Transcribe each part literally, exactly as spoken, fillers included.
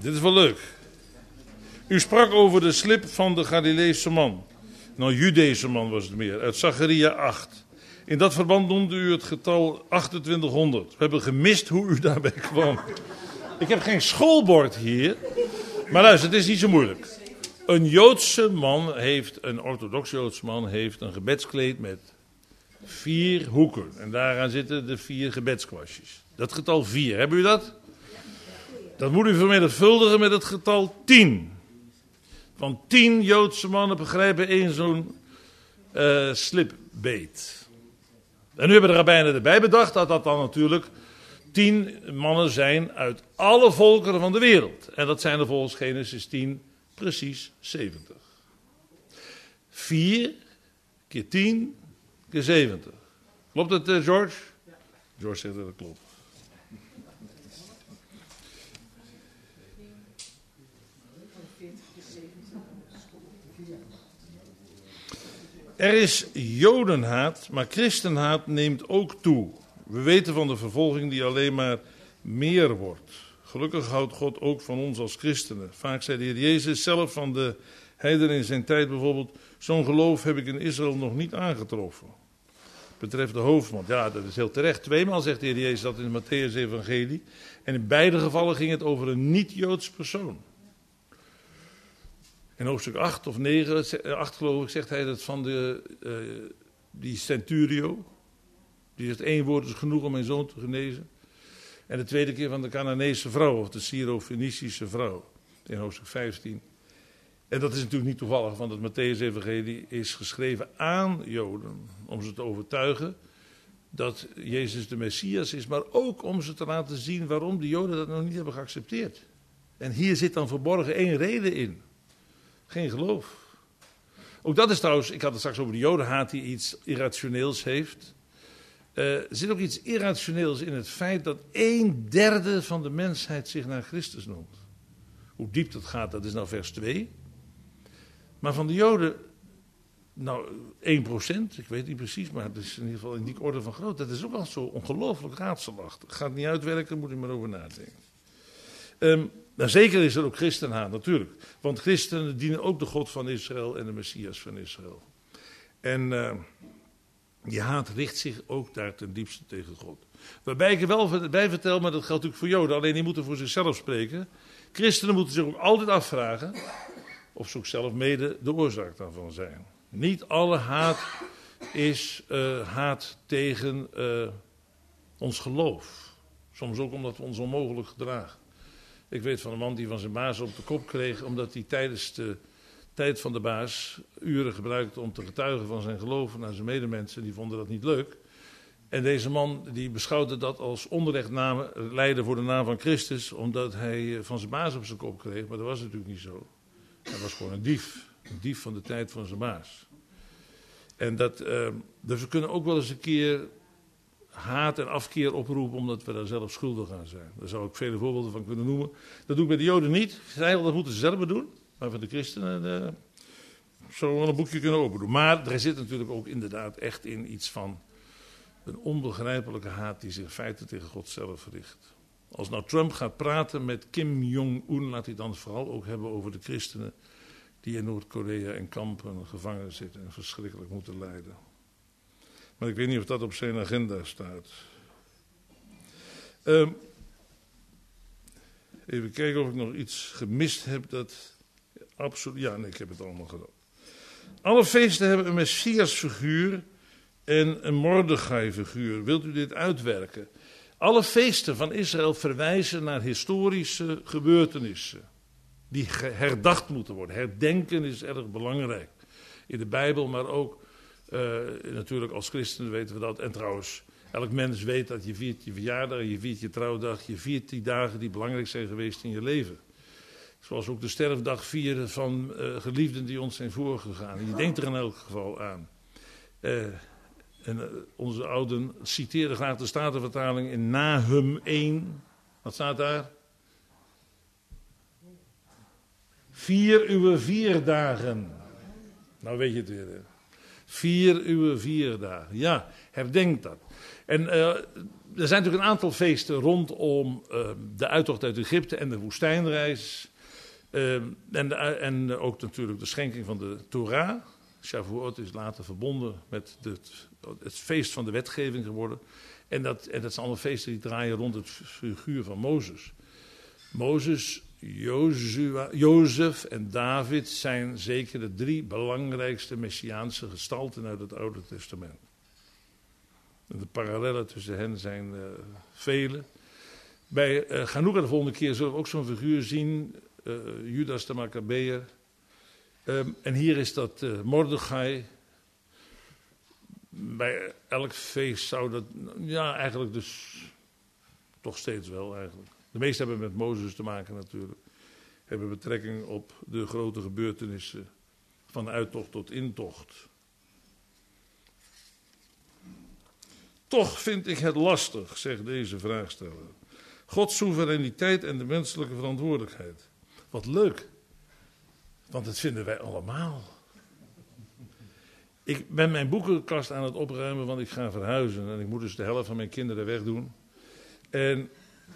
Dit is wel leuk. U sprak over de slip van de Galileese man. Nou, Judeese man was het meer, uit Zacharia acht. In dat verband noemde u het getal achtentwintighonderd. We hebben gemist hoe u daarbij kwam. Ik heb geen schoolbord hier. Maar luister, het is niet zo moeilijk. Een Joodse man heeft, een orthodox Joodse man heeft een gebedskleed met vier hoeken. En daaraan zitten de vier gebedskwastjes. Dat getal vier, hebben u dat? Dat moet u vermenigvuldigen met het getal tien. Van tien Joodse mannen begrijpen één zo'n uh, slipbeet. En nu hebben de rabbijnen erbij bedacht dat dat dan natuurlijk tien mannen zijn uit alle volkeren van de wereld. En dat zijn er volgens Genesis tien precies zeventig. vier keer tien keer zeventig. Klopt het, uh, George? George zegt dat het klopt. Er is jodenhaat, maar christenhaat neemt ook toe. We weten van de vervolging die alleen maar meer wordt. Gelukkig houdt God ook van ons als christenen. Vaak zei de Heer Jezus zelf van de heidenen in zijn tijd bijvoorbeeld: zo'n geloof heb ik in Israël nog niet aangetroffen. Betreft de hoofdman. Ja, dat is heel terecht. Tweemaal zegt de Heer Jezus dat in het Mattheüs-evangelie. En in beide gevallen ging het over een niet-Joods persoon. In hoofdstuk acht of negen, acht geloof ik, zegt hij dat van de, uh, die centurio. Die zegt één woord is genoeg om mijn zoon te genezen. En de tweede keer van de Canaanese vrouw, of de Syro-Fenicische vrouw. In hoofdstuk vijftien. En dat is natuurlijk niet toevallig, want het Mattheüs-evangelie is geschreven aan Joden. Om ze te overtuigen dat Jezus de Messias is. Maar ook om ze te laten zien waarom de Joden dat nog niet hebben geaccepteerd. En hier zit dan verborgen één reden in. Geen geloof. Ook dat is trouwens, ik had het straks over de jodenhaat die iets irrationeels heeft. Uh, er zit ook iets irrationeels in het feit dat een derde van de mensheid zich naar Christus noemt. Hoe diep dat gaat, dat is nou vers twee. Maar van de Joden, nou één procent, ik weet niet precies, maar het is in ieder geval in die orde van groot. Dat is ook al zo ongelooflijk raadselachtig. Gaat niet uitwerken, moet je maar over nadenken. Um, nou, zeker is er ook christenhaat, natuurlijk. Want christenen dienen ook de God van Israël en de Messias van Israël. En uh, die haat richt zich ook daar ten diepste tegen God. Waarbij ik er wel bij vertel, maar dat geldt natuurlijk voor Joden, alleen die moeten voor zichzelf spreken. Christenen moeten zich ook altijd afvragen of ze ook zelf mede de oorzaak daarvan zijn. Niet alle haat is uh, haat tegen uh, ons geloof. Soms ook omdat we ons onmogelijk gedragen. Ik weet van een man die van zijn baas op de kop kreeg, omdat hij tijdens de tijd van de baas uren gebruikte om te getuigen van zijn geloof naar zijn medemensen. Die vonden dat niet leuk. En deze man die beschouwde dat als onrechtname, lijden voor de naam van Christus, omdat hij van zijn baas op zijn kop kreeg. Maar dat was natuurlijk niet zo. Hij was gewoon een dief. Een dief van de tijd van zijn baas. En dat, uh, dus we kunnen ook wel eens een keer haat en afkeer oproepen omdat we daar zelf schuldig aan zijn. Daar zou ik vele voorbeelden van kunnen noemen. Dat doe ik bij de Joden niet. Dat moeten ze zelf doen. Maar van de christenen uh, zouden we wel een boekje kunnen opendoen. Maar er zit natuurlijk ook inderdaad echt in iets van een onbegrijpelijke haat die zich in feite tegen God zelf richt. Als nou Trump gaat praten met Kim Jong-un, laat hij dan vooral ook hebben over de christenen die in Noord-Korea in kampen gevangen zitten en verschrikkelijk moeten lijden. Maar ik weet niet of dat op zijn agenda staat. Uh, even kijken of ik nog iets gemist heb dat absoluut. Ja, nee, ik heb het allemaal gedaan. Alle feesten hebben een Messias-figuur en een Mordechai-figuur. Wilt u dit uitwerken? Alle feesten van Israël verwijzen naar historische gebeurtenissen die herdacht moeten worden. Herdenken is erg belangrijk in de Bijbel, maar ook uh, natuurlijk als christenen weten we dat. En trouwens, elk mens weet dat je viert je verjaardag, je viert je trouwdag, je viert die dagen die belangrijk zijn geweest in je leven. Zoals ook de sterfdag vieren van uh, geliefden die ons zijn voorgegaan. Je denkt er in elk geval aan. Uh, en uh, onze ouden citeren graag de Statenvertaling in Nahum één. Wat staat daar? Vier uw vier dagen. Nou weet je het weer. Vier uw vier dagen. Ja, herdenk dat. En uh, er zijn natuurlijk een aantal feesten rondom uh, de uittocht uit Egypte en de woestijnreis. Uh, en, de, en ook natuurlijk de schenking van de Torah. Shavuot is later verbonden met de, het feest van de wetgeving geworden. En dat, en dat zijn allemaal feesten die draaien rond het figuur van Mozes. Mozes, Jozua, Jozef en David zijn zeker de drie belangrijkste messiaanse gestalten uit het Oude Testament. En de parallellen tussen hen zijn uh, vele. Bij uh, Chanukka de volgende keer zullen we ook zo'n figuur zien, uh, Judas de Maccabeër. Um, en hier is dat uh, Mordechai. Bij elk feest zou dat, ja eigenlijk dus, toch steeds wel eigenlijk. De meeste hebben met Mozes te maken natuurlijk. Hebben betrekking op de grote gebeurtenissen van uittocht tot intocht. Toch vind ik het lastig, zegt deze vraagsteller. Gods soevereiniteit en de menselijke verantwoordelijkheid. Wat leuk, want dat vinden wij allemaal. Ik ben mijn boekenkast aan het opruimen, want ik ga verhuizen. En ik moet dus de helft van mijn kinderen wegdoen. En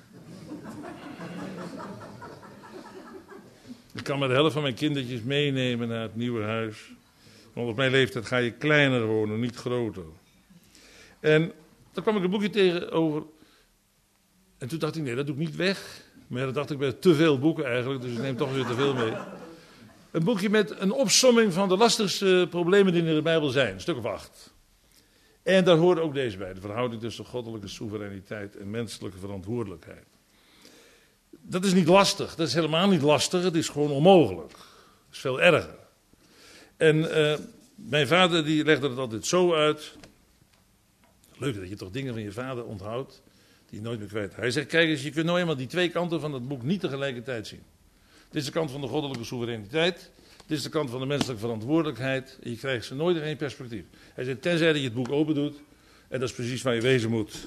ik kan maar de helft van mijn kindertjes meenemen naar het nieuwe huis. Want op mijn leeftijd ga je kleiner wonen, niet groter. En dan kwam ik een boekje tegen over. En toen dacht ik, nee, dat doe ik niet weg. Maar dat dacht ik bij te veel boeken eigenlijk, dus ik neem toch weer te veel mee. Een boekje met een opsomming van de lastigste problemen die in de Bijbel zijn. Een stuk of acht. En daar hoort ook deze bij. De verhouding tussen goddelijke soevereiniteit en menselijke verantwoordelijkheid. Dat is niet lastig. Dat is helemaal niet lastig. Het is gewoon onmogelijk. Het is veel erger. En uh, mijn vader die legde het altijd zo uit. Leuk dat je toch dingen van je vader onthoudt die je nooit meer kwijt. Hij zegt, kijk eens, je kunt nou eenmaal die twee kanten van het boek niet tegelijkertijd zien. Dit is de kant van de goddelijke soevereiniteit. Dit is de kant van de menselijke verantwoordelijkheid. En je krijgt ze nooit in één perspectief. Hij zegt, tenzij dat je het boek open doet. En dat is precies waar je wezen moet.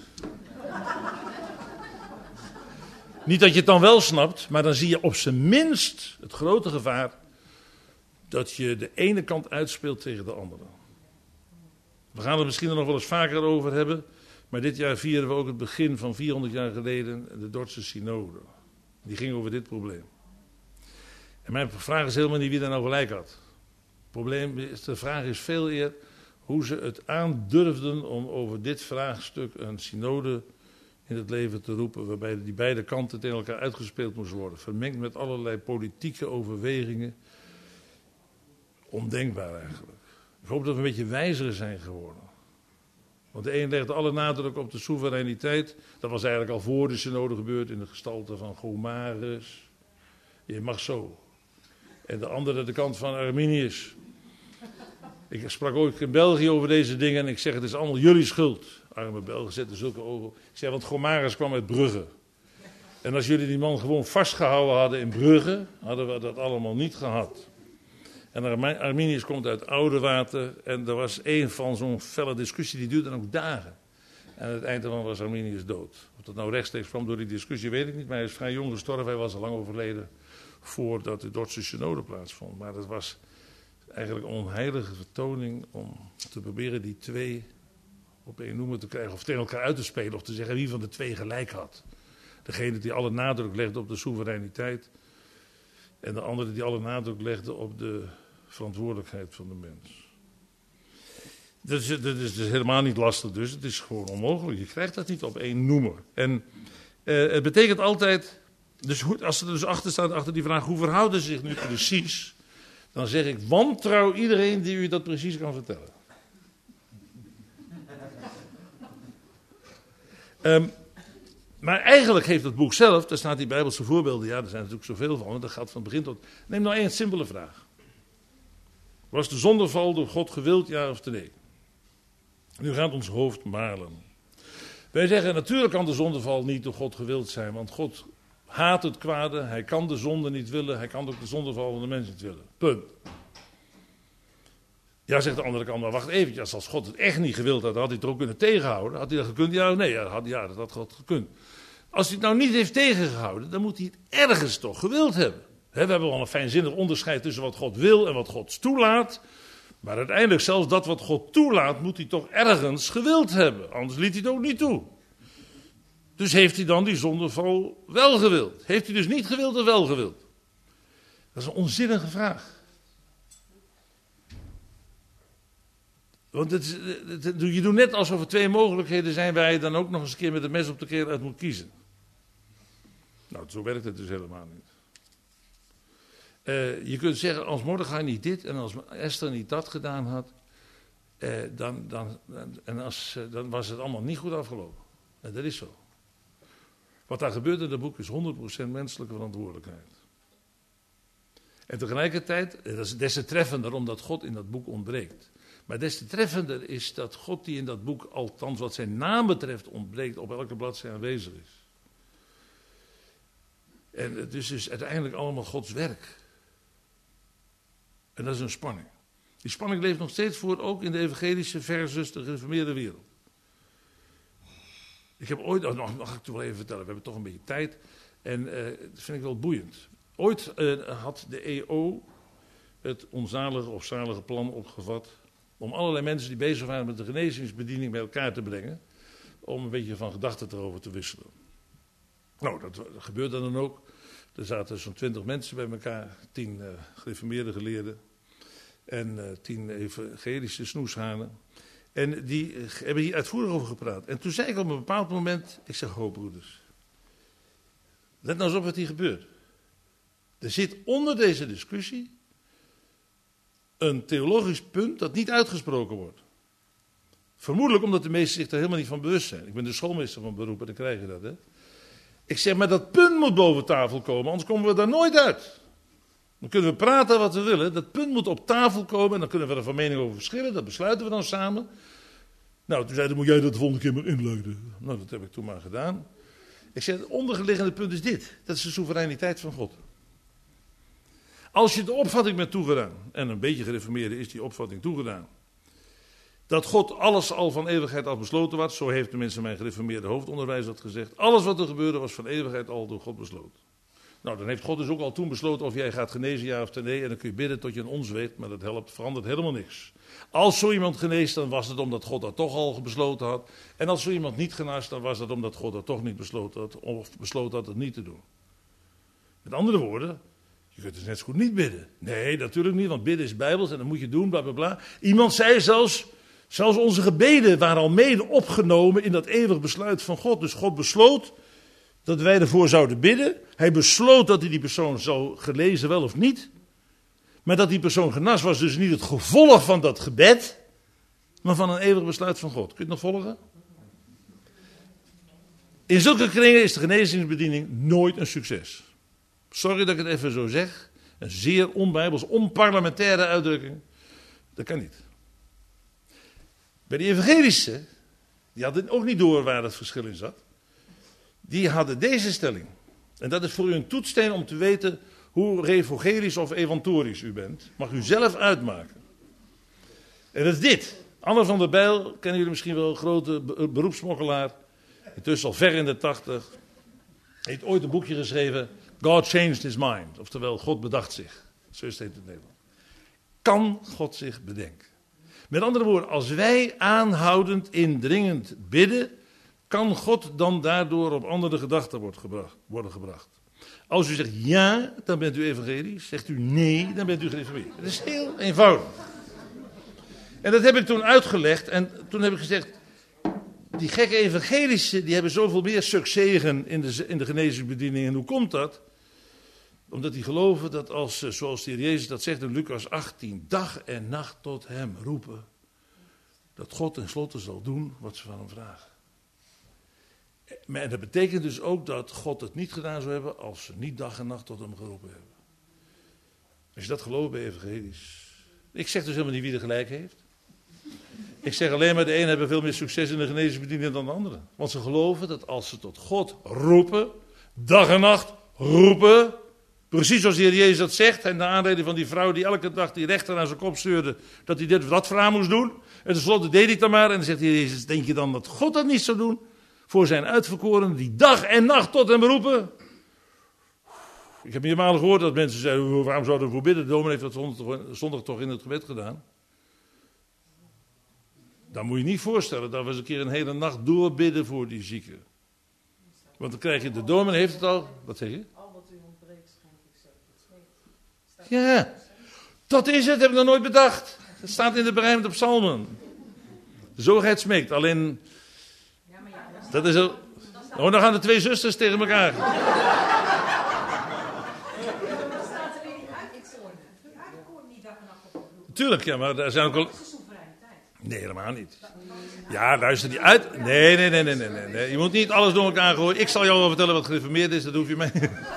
Niet dat je het dan wel snapt, maar dan zie je op zijn minst het grote gevaar dat je de ene kant uitspeelt tegen de andere. We gaan het misschien er nog wel eens vaker over hebben, maar dit jaar vieren we ook het begin van vierhonderd jaar geleden de Dordtse synode. Die ging over dit probleem. En mijn vraag is helemaal niet wie daar nou gelijk had. Het probleem is, de vraag is veel eer hoe ze het aandurfden om over dit vraagstuk een synode in het leven te roepen, waarbij die beide kanten tegen elkaar uitgespeeld moesten worden. Vermengd met allerlei politieke overwegingen. Ondenkbaar eigenlijk. Ik hoop dat we een beetje wijzer zijn geworden. Want de een legde alle nadruk op de soevereiniteit. Dat was eigenlijk al voor de synode gebeurd in de gestalte van Gomarus. Je mag zo. En de andere de kant van Arminius. Ik sprak ooit in België over deze dingen en ik zeg het is allemaal jullie schuld. Arme Belgen zetten zulke ogen. Ik zeg, want Gomarus kwam uit Brugge. En als jullie die man gewoon vastgehouden hadden in Brugge, hadden we dat allemaal niet gehad. En Arminius komt uit Oudewater en er was een van zo'n felle discussie, die duurde dan ook dagen. En aan het eind daarvan was Arminius dood. Of dat nou rechtstreeks kwam door die discussie, weet ik niet, maar hij is vrij jong gestorven, hij was al lang overleden voordat de Dordtse synode plaatsvond. Maar dat was eigenlijk een onheilige vertoning om te proberen die twee op één noemer te krijgen, of tegen elkaar uit te spelen, of te zeggen wie van de twee gelijk had. Degene die alle nadruk legde op de soevereiniteit en de andere die alle nadruk legde op de verantwoordelijkheid van de mens. Dat is, dat is dus helemaal niet lastig, dus het is gewoon onmogelijk. Je krijgt dat niet op één noemer. En uh, het betekent altijd, dus als er dus achter staat, achter die vraag, hoe verhouden ze zich nu precies, dan zeg ik, wantrouw iedereen die u dat precies kan vertellen. Um, maar eigenlijk heeft het boek zelf, daar staat die Bijbelse voorbeelden, ja, er zijn natuurlijk zoveel van, dat gaat van begin tot. Neem nou één simpele vraag. Was de zondeval door God gewild, ja of nee? Nu gaat ons hoofd malen. Wij zeggen, natuurlijk kan de zondeval niet door God gewild zijn, want God haat het kwade, hij kan de zonde niet willen, hij kan ook de zondeval van de mens niet willen. Punt. Ja, zegt de andere kant, maar wacht eventjes, als God het echt niet gewild had, had hij het er ook kunnen tegenhouden. Had hij dat gekund? Ja, nee, ja, had, ja dat had God gekund. Als hij het nou niet heeft tegengehouden, dan moet hij het ergens toch gewild hebben. He, we hebben wel een fijnzinnig onderscheid tussen wat God wil en wat God toelaat. Maar uiteindelijk, zelfs dat wat God toelaat, moet hij toch ergens gewild hebben. Anders liet hij het ook niet toe. Dus heeft hij dan die zondeval wel gewild? Heeft hij dus niet gewild of wel gewild? Dat is een onzinnige vraag. Want het, het, het, je doet net alsof er twee mogelijkheden zijn waar je dan ook nog eens een keer met het mes op de keel uit moet kiezen. Nou, zo werkt het dus helemaal niet. Uh, je kunt zeggen, als Mordechai niet dit en als Esther niet dat gedaan had, uh, dan, dan, en als, uh, dan was het allemaal niet goed afgelopen. En dat is zo. Wat daar gebeurt in dat boek is honderd procent menselijke verantwoordelijkheid. En tegelijkertijd, dat is des te treffender omdat God in dat boek ontbreekt. Maar des te treffender is dat God die in dat boek, althans wat zijn naam betreft, ontbreekt, op elke bladzijde aanwezig is. En het is dus uiteindelijk allemaal Gods werk. En dat is een spanning. Die spanning leeft nog steeds voort, ook in de evangelische versus de gereformeerde wereld. Ik heb ooit, oh, nog, mag ik het wel even vertellen, we hebben toch een beetje tijd. En uh, dat vind ik wel boeiend. Ooit uh, had de E O het onzalige of zalige plan opgevat om allerlei mensen die bezig waren met de genezingsbediening bij elkaar te brengen, om een beetje van gedachten erover te wisselen. Nou, dat, dat gebeurde dan ook. Er zaten zo'n twintig mensen bij elkaar, tien uh, gereformeerde geleerden en uh, tien evangelische snoeshanen. En die uh, hebben hier uitvoerig over gepraat. En toen zei ik op een bepaald moment, ik zeg, ho broeders, let nou eens op wat hier gebeurt. Er zit onder deze discussie een theologisch punt dat niet uitgesproken wordt. Vermoedelijk omdat de meesten zich daar helemaal niet van bewust zijn. Ik ben de schoolmeester van beroep en dan krijg je dat, hè. Ik zeg, maar dat punt moet boven tafel komen, anders komen we daar nooit uit. Dan kunnen we praten wat we willen, dat punt moet op tafel komen en dan kunnen we er van mening over verschillen, dat besluiten we dan samen. Nou, toen zei hij, moet jij dat de volgende keer maar inluiden. Nou, dat heb ik toen maar gedaan. Ik zeg, het onderliggende punt is dit, dat is de soevereiniteit van God. Als je de opvatting bent toegedaan, en een beetje gereformeerde is die opvatting toegedaan, dat God alles al van eeuwigheid al besloten was, zo heeft tenminste mijn gereformeerde hoofdonderwijs dat gezegd, alles wat er gebeurde was van eeuwigheid al door God besloten. Nou, dan heeft God dus ook al toen besloten of jij gaat genezen, ja of nee, en dan kun je bidden tot je een ons weet, maar dat helpt, verandert helemaal niks. Als zo iemand geneest, dan was het omdat God dat toch al besloten had, en als zo iemand niet geneest, dan was het omdat God dat toch niet besloten had, of besloten had het niet te doen. Met andere woorden, je kunt dus net zo goed niet bidden. Nee, natuurlijk niet, want bidden is bijbels en dat moet je doen, bla bla bla. Iemand zei zelfs, zelfs onze gebeden waren al mede opgenomen in dat eeuwig besluit van God. Dus God besloot dat wij ervoor zouden bidden. Hij besloot dat hij die persoon zou gelezen, wel of niet. Maar dat die persoon genas was dus niet het gevolg van dat gebed, maar van een eeuwig besluit van God. Kun je het nog volgen? In zulke kringen is de genezingsbediening nooit een succes. Sorry dat ik het even zo zeg. Een zeer onbijbels, onparlementaire uitdrukking. Dat kan niet. Bij de evangelisten, die hadden ook niet door waar het verschil in zat. Die hadden deze stelling. En dat is voor u een toetssteen om te weten hoe revogelisch of evantorisch u bent. Mag u zelf uitmaken. En dat is dit. Anne van der Bijl, kennen jullie misschien wel, grote beroepsmokkelaar. Intussen al ver in de tachtig. Heeft ooit een boekje geschreven. God changed his mind. Oftewel, God bedacht zich. Zo is het in het Nederlands. Kan God zich bedenken? Met andere woorden, als wij aanhoudend, indringend bidden, kan God dan daardoor op andere gedachten worden gebracht. Als u zegt ja, dan bent u evangelisch. Zegt u nee, dan bent u gereformeerd. Dat is heel eenvoudig. En dat heb ik toen uitgelegd en toen heb ik gezegd, die gekke evangelischen, die hebben zoveel meer succesen in de, in de genezingsbediening. En hoe komt dat? Omdat die geloven dat als, zoals de Heer Jezus dat zegt in Lucas achttien, dag en nacht tot hem roepen, dat God tenslotte zal doen wat ze van hem vragen. Maar dat betekent dus ook dat God het niet gedaan zou hebben als ze niet dag en nacht tot hem geroepen hebben. Als je dat gelooft bij evangelisch. Ik zeg dus helemaal niet wie er gelijk heeft. Ik zeg alleen maar de een hebben veel meer succes in de genezingsbediening dan de andere. Want ze geloven dat als ze tot God roepen, dag en nacht roepen, precies zoals de Heer Jezus dat zegt, en de aanleiding van die vrouw die elke dag die rechter aan zijn kop stuurde, dat hij dit of dat voor haar moest doen. En tenslotte deed hij dat maar en dan zegt de Heer Jezus, denk je dan dat God dat niet zou doen? Voor zijn uitverkorenen die dag en nacht tot hem roepen. Ik heb meermalen gehoord dat mensen zeiden, waarom zouden we voor bidden? De dominee heeft dat zondag toch in het gebed gedaan. Dan moet je niet voorstellen dat we eens een keer een hele nacht doorbidden voor die zieken. Want dan krijg je, de dominee heeft het al, wat zeg je? Al wat u ontbreekt, schenk ik zelf. Het smeekt. Ja, dat is het, heb ik nog nooit bedacht. Dat staat in de berijmde psalmen. De zoogheid smeekt, alleen, dat is ook, oh, dan gaan de twee zusters tegen elkaar. Tuurlijk, ja, maar daar zijn ook al... Nee, helemaal niet. Ja, luister die uit. Nee, nee, nee, nee, nee, nee, nee. Je moet niet alles door elkaar gooien. Ik zal jou wel vertellen wat gereformeerd is, dat hoef je mee.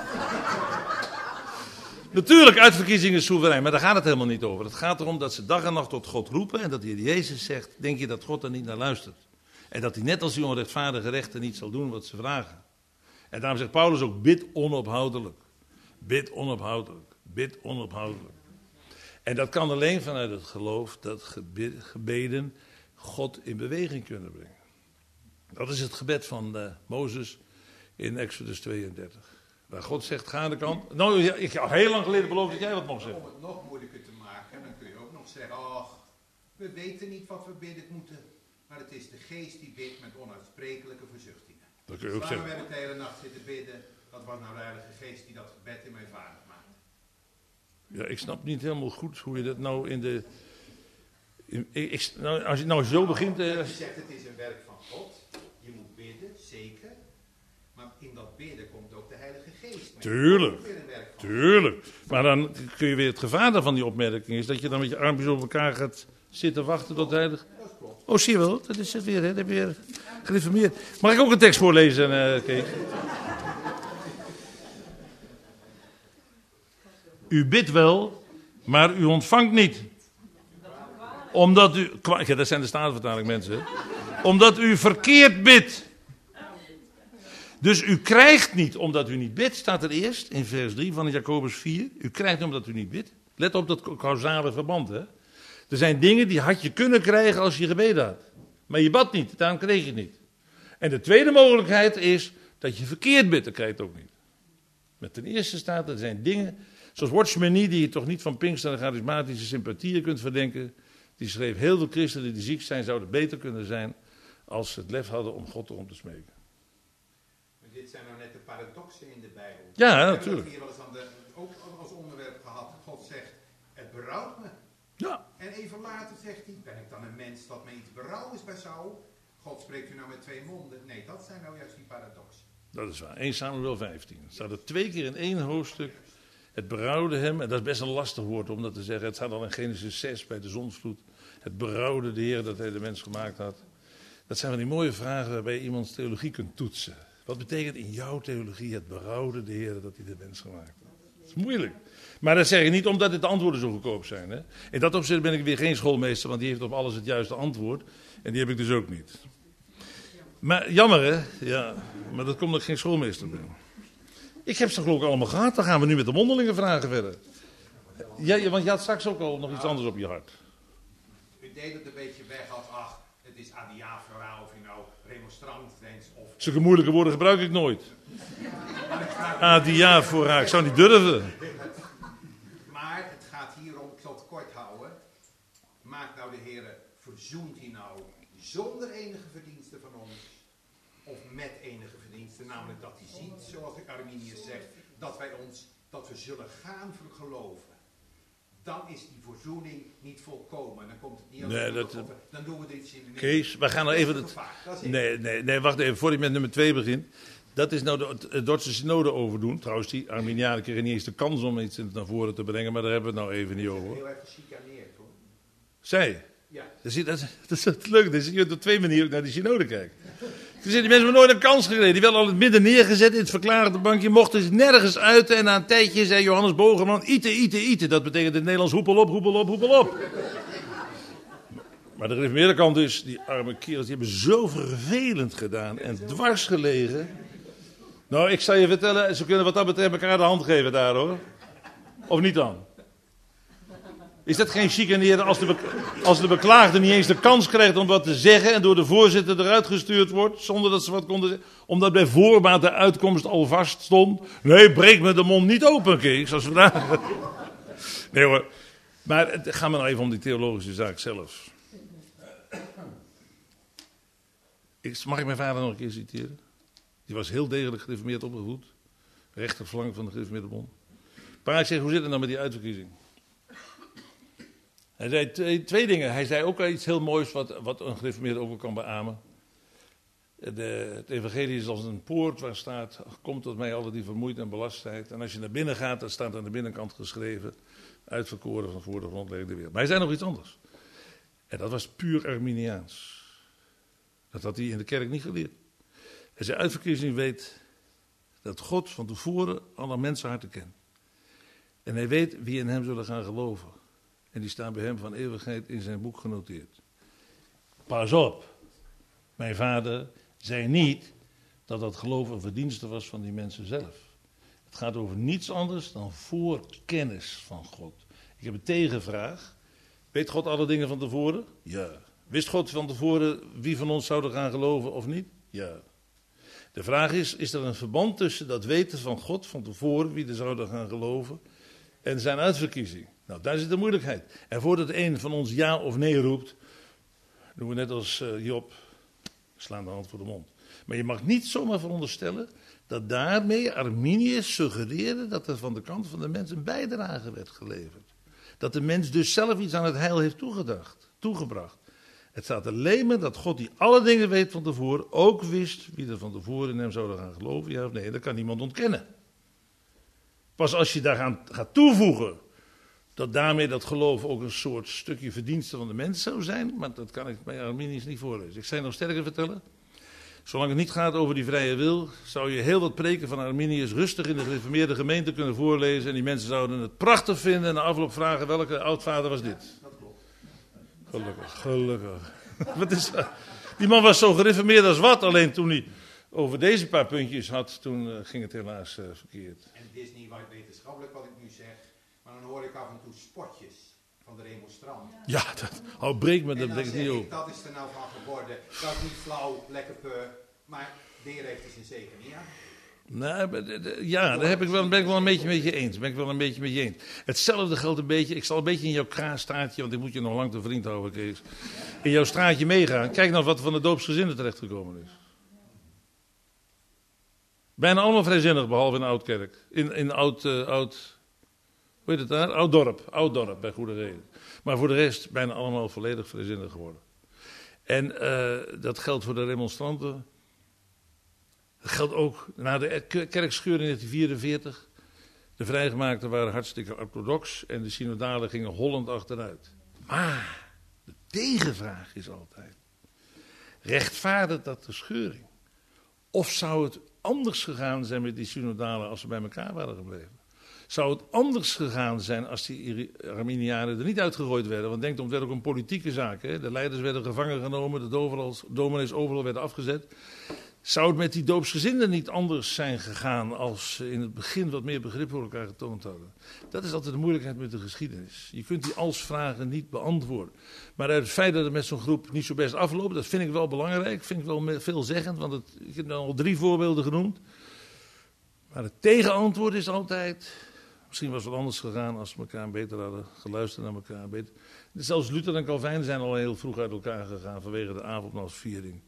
Natuurlijk, uitverkiezing is soeverein, maar daar gaat het helemaal niet over. Het gaat erom dat ze dag en nacht tot God roepen en dat de Heer Jezus zegt, denk je dat God er niet naar luistert? En dat hij net als die onrechtvaardige rechter niet zal doen wat ze vragen. En daarom zegt Paulus ook, bid onophoudelijk. Bid onophoudelijk. Bid onophoudelijk. En dat kan alleen vanuit het geloof dat gebeden God in beweging kunnen brengen. Dat is het gebed van uh, Mozes in Exodus tweeëndertig. Waar God zegt, ga aan de kant. Nou, ja, ik heb heel lang geleden beloofd dat jij wat mocht zeggen. Om het nog moeilijker te maken, dan kun je ook nog zeggen, ach, we weten niet wat we bidden moeten. Maar het is de geest die bidt met onuitsprekelijke verzuchtingen. Dat kun je ook Waarom zeggen. hebben we de hele nacht zitten bidden? Dat was nou de Heilige Geest die dat gebed in mij vaardig maakt. Ja, ik snap niet helemaal goed hoe je dat nou in de... In, ik, nou, als je nou zo begint... Uh, je zegt het is een werk van God. Je moet bidden, zeker. Maar in dat bidden komt ook de Heilige Geest mee. Tuurlijk, tuurlijk. Maar dan kun je weer het gevaar daarvan die opmerking is dat je dan met je armpjes op elkaar gaat zitten wachten tot de Heilige... Oh, zie je wel, dat is het weer, hè? Dat heb je weer gereformeerd. Mag ik ook een tekst voorlezen, uh, Kees? U bidt wel, maar u ontvangt niet. Omdat u... Ja, dat zijn de Statenvertaling mensen. Omdat u verkeerd bidt. Dus u krijgt niet omdat u niet bidt, staat er eerst in vers drie van Jacobus vier. U krijgt niet omdat u niet bidt. Let op dat causale verband, hè. Er zijn dingen die had je kunnen krijgen als je gebeden had. Maar je bad niet, daarom kreeg je het niet. En de tweede mogelijkheid is dat je verkeerd bidt, dan krijg je het ook niet. Maar ten eerste staat er zijn dingen, zoals Watchman Nee, die je toch niet van Pinkster en charismatische sympathieën kunt verdenken. Die schreef, heel veel christenen die ziek zijn, zouden beter kunnen zijn als ze het lef hadden om God erom te smeken. Maar dit zijn nou net de paradoxen in de Bijbel. Ja, we natuurlijk. hebben hier wel eens aan de, ook als onderwerp gehad. God zegt, het berouwt me. Ja. En even later zegt hij, ben ik dan een mens dat me iets berouw is bij Saul? God spreekt u nou met twee monden. Nee, dat zijn nou juist die paradoxen. Dat is waar. Eerste Samuel vijftien. Er staat er twee keer in één hoofdstuk. Het berouwde hem, en dat is best een lastig woord om dat te zeggen. Het staat al in Genesis zes bij de zonsvloed. Het berouwde de Heer dat hij de mens gemaakt had. Dat zijn van die mooie vragen waarbij je iemands theologie kunt toetsen. Wat betekent in jouw theologie het berouwde de Heer dat hij de mens gemaakt had? Dat is moeilijk. Maar dat zeg ik niet omdat de antwoorden zo goedkoop zijn. Hè? In dat opzicht ben ik weer geen schoolmeester, want die heeft op alles het juiste antwoord. En die heb ik dus ook niet. Maar jammer hè, ja, maar dat komt dat ik geen schoolmeester ben. Ik heb ze geloof ik allemaal gehad, dan gaan we nu met de mondelinge vragen verder. Ja, want je had straks ook al nog iets anders op je hart. U deed het een beetje weg als, ach, het is adiaphora, of je nou remonstrant bent of... Zulke moeilijke woorden gebruik ik nooit. Adiaphora, ik zou niet durven. Maar het gaat hier om, ik zal het kort houden. Maakt nou de Heer, verzoent hij nou zonder enige verdienste van ons? Of met enige verdienste, namelijk dat hij ziet, zoals de Arminius zegt, dat wij ons, dat we zullen gaan geloven. Dan is die verzoening niet volkomen. Dan komt het niet Nee, over, dat, over, dan doen we er iets in. Kees, we gaan nou even... Het, nee, nee, nee, wacht even, voordat je met nummer twee begint. Dat is nou de, de Dordtse synode overdoen. Trouwens, die Arminianen kregen niet eens de kans om iets naar voren te brengen, maar daar hebben we het nou even niet over. Heel erg gechicaneerd hoor. Zij? Ja. Dat is, dat, is, dat is het leuke, dat is je op twee manieren ook naar die synode kijkt. Die mensen hebben nooit een kans gekregen. Die werden al in het midden neergezet in het verklarende bankje. Mochten ze nergens uiten. En na een tijdje zei Johannes Bogerman, ite, ite, ite. Dat betekent in het Nederlands hoepel op, hoepel op, hoepel op. Maar de gereformeerde kant is, die arme kerels, die hebben zo vervelend gedaan. En dwars gelegen. Nou, ik zal je vertellen, ze kunnen wat dat betreft elkaar de hand geven daar hoor. Of niet dan? Is dat geen chicaneren als de, be- als de beklaagde niet eens de kans krijgt om wat te zeggen en door de voorzitter eruit gestuurd wordt, zonder dat ze wat konden zeggen, omdat bij voorbaat de uitkomst al vast stond. Nee, breek me de mond niet open, Kees, als vandaag. Nee hoor, maar het gaat me nou even om die theologische zaak zelf. Ik, mag ik mijn vader nog een keer citeren? Die was heel degelijk gereformeerd opgevoed. Rechterflank van de Gereformeerde Bond. Pa, ik zeg, hoe zit het nou met die uitverkiezing? Hij zei twee, twee dingen. Hij zei ook iets heel moois wat, wat een gereformeerde ook wel kan beamen. De, het evangelie is als een poort waar staat, komt tot mij alle die vermoeid en belast zijn. En als je naar binnen gaat, dan staat aan de binnenkant geschreven, uitverkoren van voor de grondlegging der wereld. Maar hij zei nog iets anders. En dat was puur Arminiaans. Dat had hij in de kerk niet geleerd. Hij zei, uitverkiezing weet dat God van tevoren alle mensenharten kent. En hij weet wie in hem zullen gaan geloven. En die staan bij hem van eeuwigheid in zijn boek genoteerd. Pas op, mijn vader zei niet dat dat geloof een verdienste was van die mensen zelf. Het gaat over niets anders dan voorkennis van God. Ik heb een tegenvraag. Weet God alle dingen van tevoren? Ja. Wist God van tevoren wie van ons zou er gaan geloven of niet? Ja. De vraag is, is er een verband tussen dat weten van God van tevoren, wie er zouden gaan geloven, en zijn uitverkiezing? Nou, daar zit de moeilijkheid. En voordat een van ons ja of nee roept, doen we net als uh, Job, slaan de hand voor de mond. Maar je mag niet zomaar veronderstellen dat daarmee Arminius suggereerde dat er van de kant van de mens een bijdrage werd geleverd. Dat de mens dus zelf iets aan het heil heeft toegedacht, toegebracht. Het staat alleen maar dat God die alle dingen weet van tevoren, ook wist wie er van tevoren in hem zouden gaan geloven, ja of nee. Dat kan niemand ontkennen. Pas als je daar aan gaat toevoegen dat daarmee dat geloof ook een soort stukje verdienste van de mens zou zijn, maar dat kan ik bij Arminius niet voorlezen. Ik zou nog sterker vertellen. Zolang het niet gaat over die vrije wil, zou je heel wat preken van Arminius rustig in de gereformeerde gemeente kunnen voorlezen en die mensen zouden het prachtig vinden en na afloop vragen welke oudvader was dit. Gelukkig, gelukkig. Wat is dat? Die man was zo gereformeerd als wat, alleen toen hij over deze paar puntjes had, toen uh, ging het helaas uh, verkeerd. En het is niet wetenschappelijk wat ik nu zeg, maar dan hoor ik af en toe spotjes van de remonstrant. Ja, dat, oh, breek me, dat breekt niet op. Dat is er nou van geworden, dat is niet flauw, lekker peur, maar de Heer heeft er zijn zegen niet aan. Nou, ja, daar heb ik wel, ben ik wel een beetje met je eens. Ben ik wel een beetje met je eens. Hetzelfde geldt een beetje, ik zal een beetje in jouw straatje, want ik moet je nog lang te vriend houden, Kees. In jouw straatje meegaan. Kijk nou wat er van de doopsgezinnen terechtgekomen is. Bijna allemaal vrijzinnig, behalve in Oudkerk. In, in oud, uh, oud, hoe heet het daar? Ouddorp. Ouddorp, bij goede reden. Maar voor de rest bijna allemaal volledig vrijzinnig geworden. En uh, dat geldt voor de remonstranten. Dat geldt ook na de kerkscheur in negentien vierenveertig. De vrijgemaakten waren hartstikke orthodox en de synodalen gingen hollend achteruit. Maar de tegenvraag is altijd, rechtvaardigt dat de scheuring? Of zou het anders gegaan zijn met die synodalen als ze bij elkaar waren gebleven? Zou het anders gegaan zijn als die Arminianen er niet uitgegooid werden? Want denk om, het werd ook een politieke zaak. Hè? De leiders werden gevangen genomen, de overal, dominees overal werden afgezet. Zou het met die doopsgezinden niet anders zijn gegaan als ze in het begin wat meer begrip voor elkaar getoond hadden? Dat is altijd de moeilijkheid met de geschiedenis. Je kunt die als-vragen niet beantwoorden. Maar uit het feit dat het met zo'n groep niet zo best afloopt, dat vind ik wel belangrijk, vind ik wel veelzeggend, want het, ik heb al drie voorbeelden genoemd. Maar het tegenantwoord is altijd, misschien was het wat anders gegaan als we elkaar beter hadden geluisterd naar elkaar. Beter. Zelfs Luther en Calvijn zijn al heel vroeg uit elkaar gegaan vanwege de avondmaalsviering.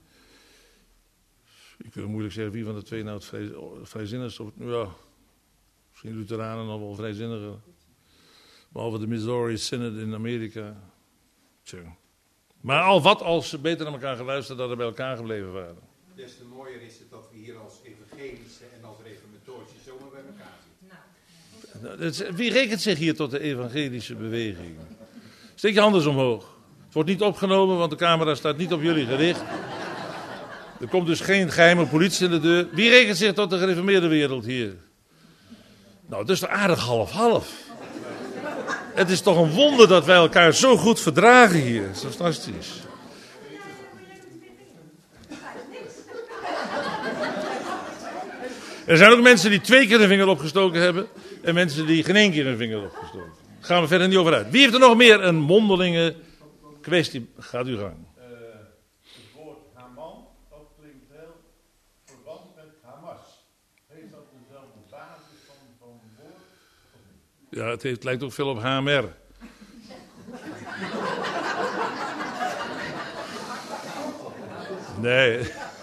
Je kunt moeilijk zeggen wie van de twee nou het vrij, vrijzinnigste is. Ja, misschien Lutheranen nog wel vrijzinniger. Behalve de Missouri Synod in Amerika. Tja. Maar al wat als ze beter naar elkaar geluisterd hadden bij elkaar gebleven waren. Des te mooier is het dat we hier als evangelische en als reformatorische zomaar bij elkaar zitten. Nou, wie rekent zich hier tot de evangelische beweging? Steek je handen omhoog. Het wordt niet opgenomen, want de camera staat niet op jullie gericht. Er komt dus geen geheime politie in de deur. Wie rekent zich tot de gereformeerde wereld hier? Nou, het is toch aardig half-half. Het is toch een wonder dat wij elkaar zo goed verdragen hier. Dat is fantastisch. Er zijn ook mensen die twee keer een vinger opgestoken hebben. En mensen die geen één keer een vinger opgestoken. Daar gaan we verder niet over uit. Wie heeft er nog meer een mondelinge kwestie? Gaat u gang. Ja, het, heeft, het lijkt ook veel op H M R. Nee.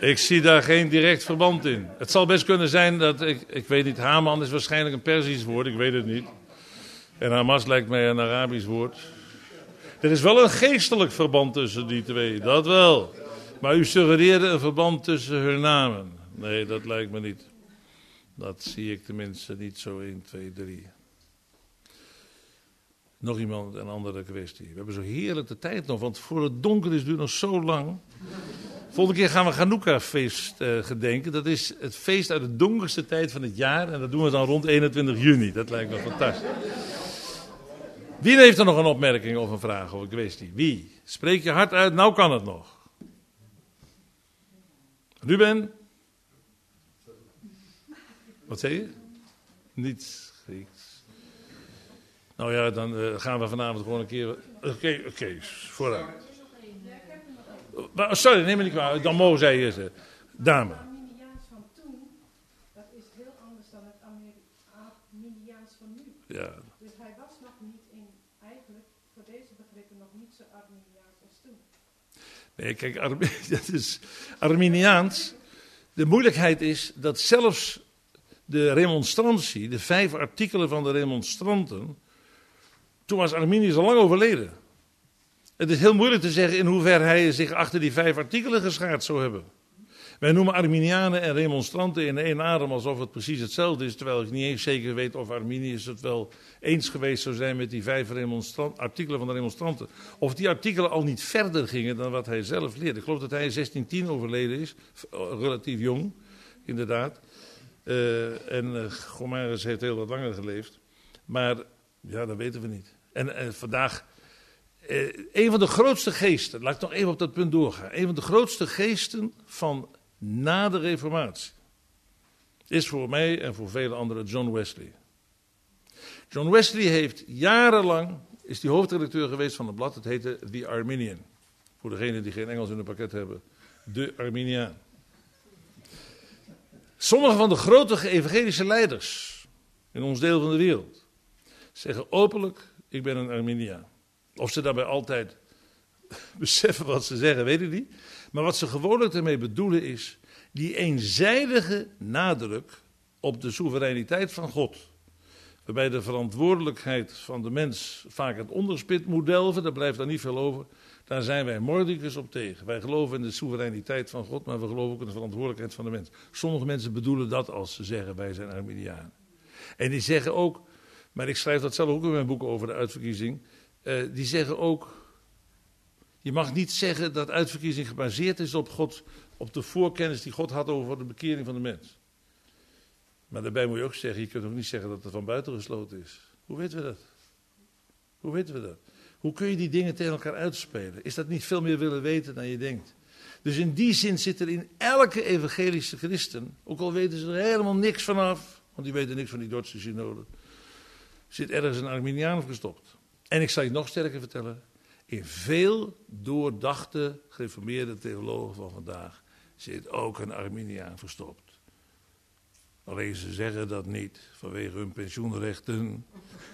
Ik zie daar geen direct verband in. Het zal best kunnen zijn dat, ik, ik weet niet, Haman is waarschijnlijk een Perzisch woord, ik weet het niet. En Hamas lijkt mij een Arabisch woord. Er is wel een geestelijk verband tussen die twee, dat wel. Maar u suggereerde een verband tussen hun namen. Nee, dat lijkt me niet. Dat zie ik tenminste niet zo één, twee, drie. Nog iemand, een andere kwestie. We hebben zo heerlijk de tijd nog, want voor het donker is het nu nog zo lang. Volgende keer gaan we Chanukka-feest uh, gedenken. Dat is het feest uit de donkerste tijd van het jaar. En dat doen we dan rond eenentwintig juni. Dat lijkt me fantastisch. Wie heeft er nog een opmerking of een vraag of een kwestie? Wie? Spreek je hard uit, nou kan het nog. Ruben? Wat zei je? Niets Grieks. Nou ja, dan uh, gaan we vanavond gewoon een keer... Oké, okay, oké, okay, vooruit. Sorry, neem me niet kwalijk. Dan mogen zij eerst. Dame. Het Arminiaans van toen, dat is heel anders dan het Arminiaans van nu. Ja. Dus hij was nog niet in, eigenlijk voor deze begrippen nog niet zo Arminiaans als toen. Nee, kijk, Ar- dat is Arminiaans. De moeilijkheid is dat zelfs de remonstrantie, de vijf artikelen van de remonstranten, toen was Arminius al lang overleden. Het is heel moeilijk te zeggen in hoeverre hij zich achter die vijf artikelen geschaard zou hebben. Wij noemen Arminianen en remonstranten in één adem alsof het precies hetzelfde is, terwijl ik niet eens zeker weet of Arminius het wel eens geweest zou zijn met die vijf artikelen van de remonstranten. Of die artikelen al niet verder gingen dan wat hij zelf leerde. Ik geloof dat hij in zestien tien overleden is, relatief jong, inderdaad. Uh, en uh, Gomarus heeft heel wat langer geleefd. Maar ja, dat weten we niet. En uh, vandaag... Uh, een van de grootste geesten, laat ik nog even op dat punt doorgaan. Een van de grootste geesten van na de Reformatie is voor mij en voor vele anderen John Wesley. John Wesley heeft jarenlang, is die hoofdredacteur geweest van het blad, het heette The Arminian. Voor degenen die geen Engels in hun pakket hebben, de Arminiaan. Sommige van de grote evangelische leiders in ons deel van de wereld zeggen openlijk, ik ben een Arminiaan. Of ze daarbij altijd beseffen wat ze zeggen, weet ik niet. Maar wat ze gewoonlijk ermee bedoelen is die eenzijdige nadruk op de soevereiniteit van God. Waarbij de verantwoordelijkheid van de mens vaak het onderspit moet delven, daar blijft daar niet veel over. Daar zijn wij mordicus op tegen. Wij geloven in de soevereiniteit van God, maar we geloven ook in de verantwoordelijkheid van de mens. Sommige mensen bedoelen dat als ze zeggen wij zijn Arminianen. En die zeggen ook, maar ik schrijf dat zelf ook in mijn boek over de uitverkiezing. Uh, die zeggen ook, je mag niet zeggen dat uitverkiezing gebaseerd is op God, op de voorkennis die God had over de bekering van de mens. Maar daarbij moet je ook zeggen, je kunt ook niet zeggen dat het van buiten gesloten is. Hoe weten we dat? Hoe weten we dat? Hoe kun je die dingen tegen elkaar uitspelen? Is dat niet veel meer willen weten dan je denkt? Dus in die zin zit er in elke evangelische christen, ook al weten ze er helemaal niks vanaf, want die weten niks van die Dordtse synode, zit ergens een Arminiaan gestopt. En ik zal je nog sterker vertellen, in veel doordachte gereformeerde theologen van vandaag zit ook een Arminiaan verstopt. Alleen ze zeggen dat niet vanwege hun pensioenrechten.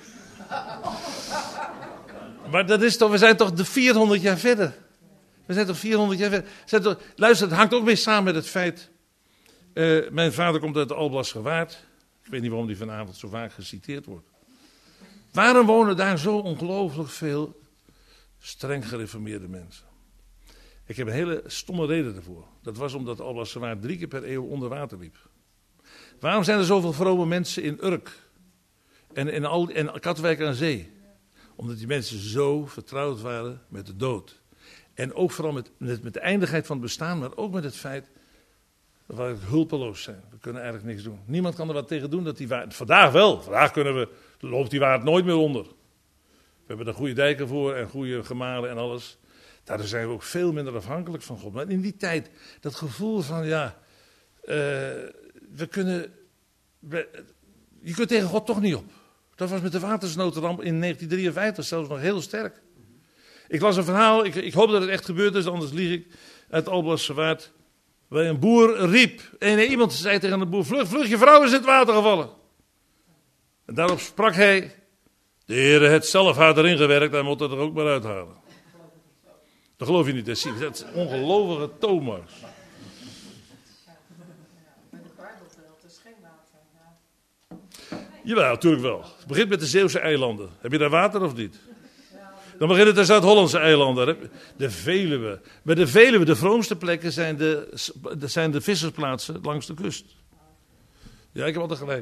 Maar dat is toch, we zijn toch de vierhonderd jaar verder. We zijn toch vierhonderd jaar verder. Zijn toch, luister, het hangt ook mee samen met het feit. Uh, mijn vader komt uit de Alblasserwaard. Ik weet niet waarom die vanavond zo vaak geciteerd wordt. Waarom wonen daar zo ongelooflijk veel streng gereformeerde mensen? Ik heb een hele stomme reden ervoor. Dat was omdat de Alblasserwaard drie keer per eeuw onder water liep. Waarom zijn er zoveel vrome mensen in Urk en in al, en Katwijk aan Zee? Omdat die mensen zo vertrouwd waren met de dood. En ook vooral met, met, met de eindigheid van het bestaan, maar ook met het feit dat we hulpeloos zijn. We kunnen eigenlijk niks doen. Niemand kan er wat tegen doen dat die waard... Vandaag wel. Vandaag kunnen we, loopt die waard nooit meer onder. We hebben er goede dijken voor en goede gemalen en alles. Daardoor zijn we ook veel minder afhankelijk van God. Maar in die tijd, dat gevoel van ja... Uh, we kunnen... We, je kunt tegen God toch niet op. Dat was met de watersnoodramp in negentien drieënvijftig zelfs nog heel sterk. Ik las een verhaal, ik, ik hoop dat het echt gebeurd is, anders lieg ik, uit Alblasserwaard. Waar een boer riep. En iemand zei tegen de boer, vlug, vlug, je vrouw is in het water gevallen. En daarop sprak hij, de Heere het zelf had erin gewerkt, hij moet het er ook maar uithalen. Dat geloof je niet, dat is een ongelovige Thomas. Jawel, natuurlijk wel. Het begint met de Zeeuwse eilanden. Heb je daar water of niet? Dan begint het de Zuid-Hollandse eilanden. De Veluwe. Bij de Veluwe, de vroomste plekken, zijn de, zijn de vissersplaatsen langs de kust. Ja, ik heb altijd gelijk.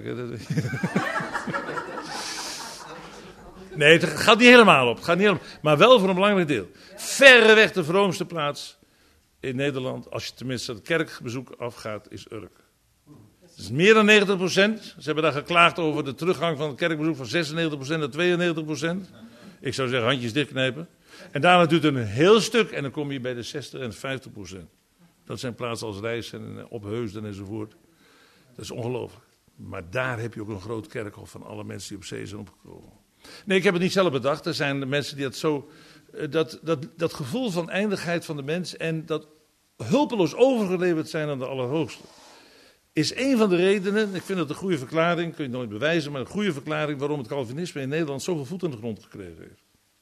Nee, het gaat niet helemaal op. Het gaat niet helemaal, maar wel voor een belangrijk deel. Verreweg de vroomste plaats in Nederland, als je tenminste het kerkbezoek afgaat, is Urk. Het is meer dan negentig procent. Ze hebben daar geklaagd over de teruggang van het kerkbezoek van zesennegentig procent naar tweeënnegentig procent. Ik zou zeggen, handjes dichtknijpen. En daarna duurt het een heel stuk en dan kom je bij de zestig en vijftig procent. Dat zijn plaatsen als Rijssen en Opheusden enzovoort. Dat is ongelooflijk. Maar daar heb je ook een groot kerkhof van alle mensen die op zee zijn opgekomen. Nee, ik heb het niet zelf bedacht. Er zijn mensen die het zo... Dat, dat, dat gevoel van eindigheid van de mens en dat hulpeloos overgeleverd zijn aan de Allerhoogste, is een van de redenen, ik vind het een goede verklaring, kun je nooit bewijzen, maar een goede verklaring waarom het Calvinisme in Nederland zoveel voet in de grond gekregen heeft.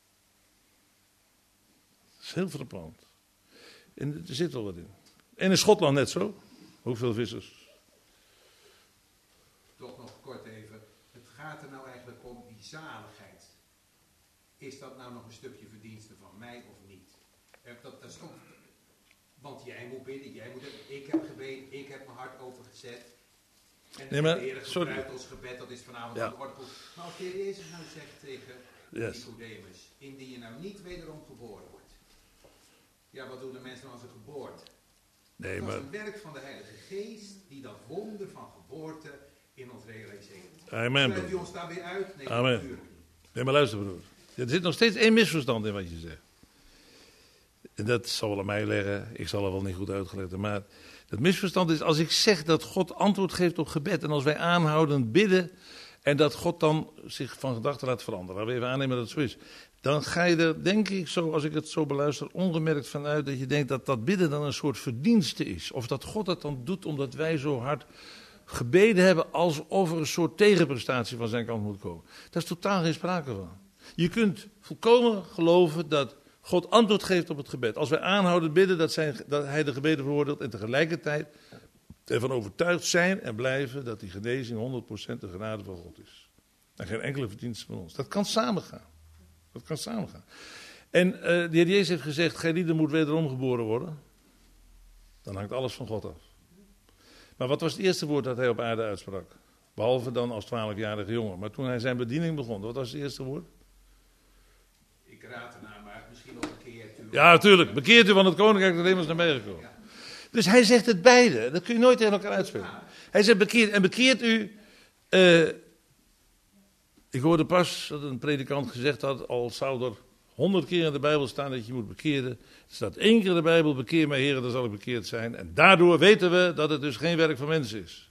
Dat is heel frappant. En er zit wel wat in. En in Schotland net zo. Hoeveel vissers? Toch nog kort even. Het gaat er nou eigenlijk om die zaligheid. Is dat nou nog een stukje verdienste van mij of niet? Dat, dat is ook, want jij moet bidden, jij moet hebben. Ik heb gebeden, ik heb mijn hart opengezet. En nee, maar, de Heer gebruikt ons gebed, dat is vanavond ja. aan de orde. Maar als de Heer Jezus nou zegt tegen yes. Nicodemus, indien je nou niet wederom geboren wordt. Ja, wat doen de mensen als een geboorte? Nee, dat maar... is een werk van de Heilige Geest die dat wonder van geboorte in ons realiseert. Amen. Schrijft u ons daar weer uit? Nee, Amen. natuurlijk niet. Nee, maar luister broer. Er zit nog steeds één misverstand in wat je zegt. En dat zal wel aan mij leggen. Ik zal er wel niet goed uitgelegd hebben. Maar het misverstand is als ik zeg dat God antwoord geeft op gebed. En als wij aanhoudend bidden. En dat God dan zich van gedachten laat veranderen. Laten we even aannemen dat het zo is. Dan ga je er, denk ik, zo, als ik het zo beluister, ongemerkt vanuit dat je denkt dat dat bidden dan een soort verdienste is. Of dat God het dan doet omdat wij zo hard gebeden hebben alsof er een soort tegenprestatie van zijn kant moet komen. Daar is totaal geen sprake van. Je kunt volkomen geloven dat God antwoord geeft op het gebed. Als wij aanhouden bidden dat, zijn, dat hij de gebeden veroordeelt en tegelijkertijd ervan overtuigd zijn en blijven dat die genezing honderd procent de genade van God is. En geen enkele verdienste van ons. Dat kan samengaan. Dat kan samengaan. En uh, de Heer Jezus heeft gezegd, gij lieden moet wederom geboren worden. Dan hangt alles van God af. Maar wat was het eerste woord dat hij op aarde uitsprak? Behalve dan als twaalfjarige jongen. Maar toen hij zijn bediening begon, wat was het eerste woord? Ik raad ernaar, maar misschien nog een keer. Ja, natuurlijk. Bekeert u, want het koninkrijk der hemels naar beneden gekomen. Ja. Dus hij zegt het beide. Dat kun je nooit tegen elkaar uitspelen. Ja. Hij zegt bekeert. En bekeert u... Uh, ik hoorde pas dat een predikant gezegd had, al zou er honderd keer in de Bijbel staan dat je moet bekeren. Er staat één keer in de Bijbel, bekeer mij Heer, dan zal ik bekeerd zijn. En daardoor weten we dat het dus geen werk van mensen is.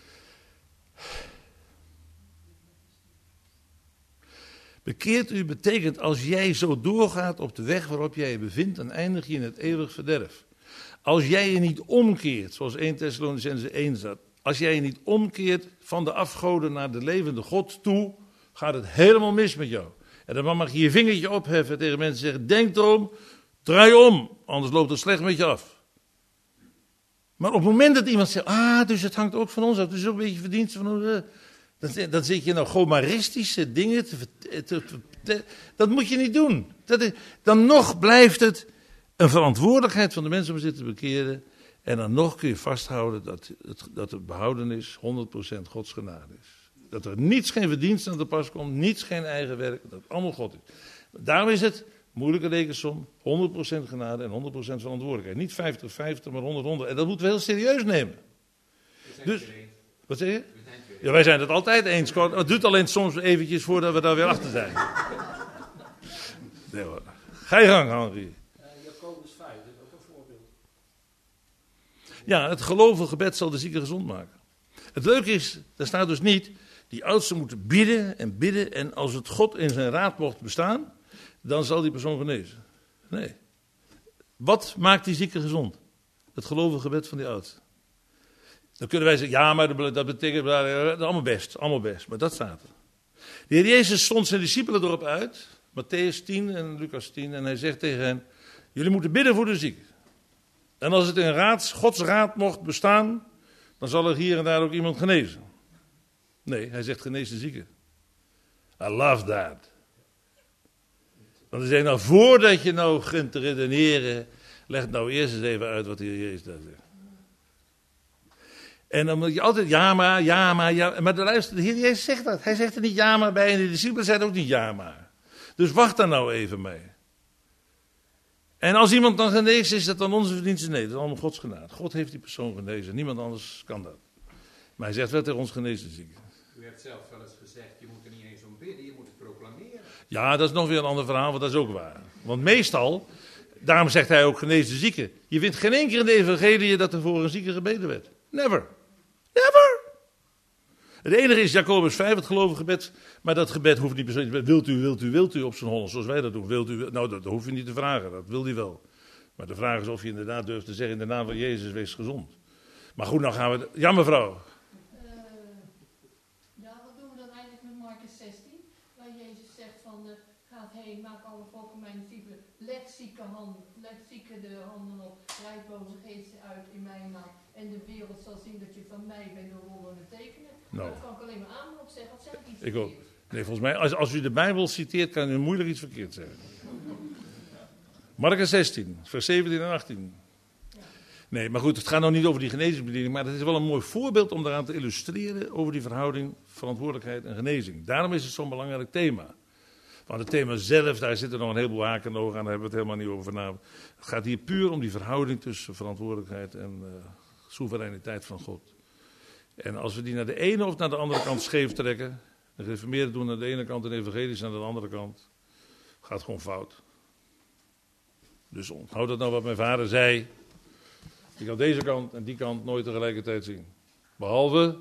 Bekeert u betekent als jij zo doorgaat op de weg waarop jij je bevindt, dan eindig je in het eeuwig verderf. Als jij je niet omkeert, zoals eerste Thessalonicenzen één staat, als jij je niet omkeert van de afgoden naar de levende God toe, gaat het helemaal mis met jou. En dan mag je je vingertje opheffen tegen mensen en zeggen, denk erom, draai om, anders loopt het slecht met je af. Maar op het moment dat iemand zegt, ah, dus het hangt ook van ons af, dus ook een beetje verdienste van ons, dan, dan zit je nou gomaristische dingen te, te, te, te dat moet je niet doen. Dat is, dan nog blijft het een verantwoordelijkheid van de mensen om zich te bekeren. En dan nog kun je vasthouden dat het, dat het behouden is, honderd procent Gods genade is. Dat er niets, geen verdienste aan te pas komt, niets, geen eigen werk, dat het allemaal God is. Daarom is het, moeilijke rekensom, honderd procent genade en honderd procent verantwoordelijkheid. Niet vijftig vijftig, maar honderd honderd. En dat moeten we heel serieus nemen. Dus, wat zeg je? Ja, wij zijn het altijd eens. Het duurt alleen soms eventjes voordat we daar weer achter zijn. Nee hoor. Ga je gang, Henri. Jacobus vijf, dat is ook een voorbeeld. Ja, het gelovige gebed zal de zieke gezond maken. Het leuke is, daar staat dus niet, die oudsten moeten bidden en bidden en als het God in zijn raad mocht bestaan, dan zal die persoon genezen. Nee. Wat maakt die zieke gezond? Het gelovige gebed van die oudsten. Dan kunnen wij zeggen, ja, maar dat betekent, dat is allemaal best, allemaal best, maar dat staat er. De Heer Jezus stond zijn discipelen erop uit, Matthäus tien en Lucas tien, en hij zegt tegen hen, jullie moeten bidden voor de zieken. En als het in raad, Gods raad mocht bestaan, dan zal er hier en daar ook iemand genezen. Nee, hij zegt genees de zieken. I love that. Want hij zegt nou, voordat je nou kunt te redeneren, leg het nou eerst eens even uit wat de Heer Jezus daar zegt. En dan moet je altijd ja maar, ja maar, ja. Maar de, luister, de Heer Jezus zegt dat. Hij zegt er niet ja maar bij en de discipelen zeiden ook niet ja maar. Dus wacht daar nou even mee. En als iemand dan geneest, is dat dan onze verdienste? Nee, dat is allemaal Gods genade. God heeft die persoon genezen. Niemand anders kan dat. Maar hij zegt wel tegen ons genezen zieken. U hebt zelf wel eens gezegd, je moet er niet eens om bidden, je moet het proclameren. Ja, dat is nog weer een ander verhaal, want dat is ook waar. Want meestal, daarom zegt hij ook genees de zieken. Je vindt geen één keer in de evangelie dat er voor een zieke gebeden werd. Never. Never. Het enige is Jacobus vijf, het gelovige gebed. Maar dat gebed hoeft niet per se. Wilt u, wilt u, wilt u op zijn Hollands, zoals wij dat doen. Wilt u, nou, dat, dat hoef je niet te vragen. Dat wil hij wel. Maar de vraag is of je inderdaad durft te zeggen in de naam van Jezus, wees gezond. Maar goed, nou gaan we... Ja, mevrouw. Uh, ja, wat doen we dan eigenlijk met Marcus zestien? Waar Jezus zegt van, uh, gaat heen, maak alle volken mijn discipelen. Leg zieke handen, leg zieke de handen op. Leid boze geesten uit in mijn naam. En de wereld zal zien dat je van mij bent door wonderen tekenen. Nou. Dat kan ik alleen maar aan op zeggen. Wat zeg ik iets Ik ook. verkeerd? Nee, volgens mij, als, als u de Bijbel citeert, kan u moeilijk iets verkeerd zeggen. Marcus zestien, vers zeventien en achttien. Nee, maar goed, het gaat nou niet over die genezingsbediening, maar het is wel een mooi voorbeeld om daaraan te illustreren over die verhouding verantwoordelijkheid en genezing. Daarom is het zo'n belangrijk thema. Want het thema zelf, daar zitten nog een heleboel haken en ogen aan, daar hebben we het helemaal niet over vanavond. Het gaat hier puur om die verhouding tussen verantwoordelijkheid en uh, soevereiniteit van God. En als we die naar de ene of naar de andere kant scheef trekken, de gereformeerden doen aan de ene kant en de evangelische aan de andere kant, gaat het gewoon fout. Dus onthoud dat nou wat mijn vader zei. Je kan deze kant en die kant nooit tegelijkertijd zien. Behalve...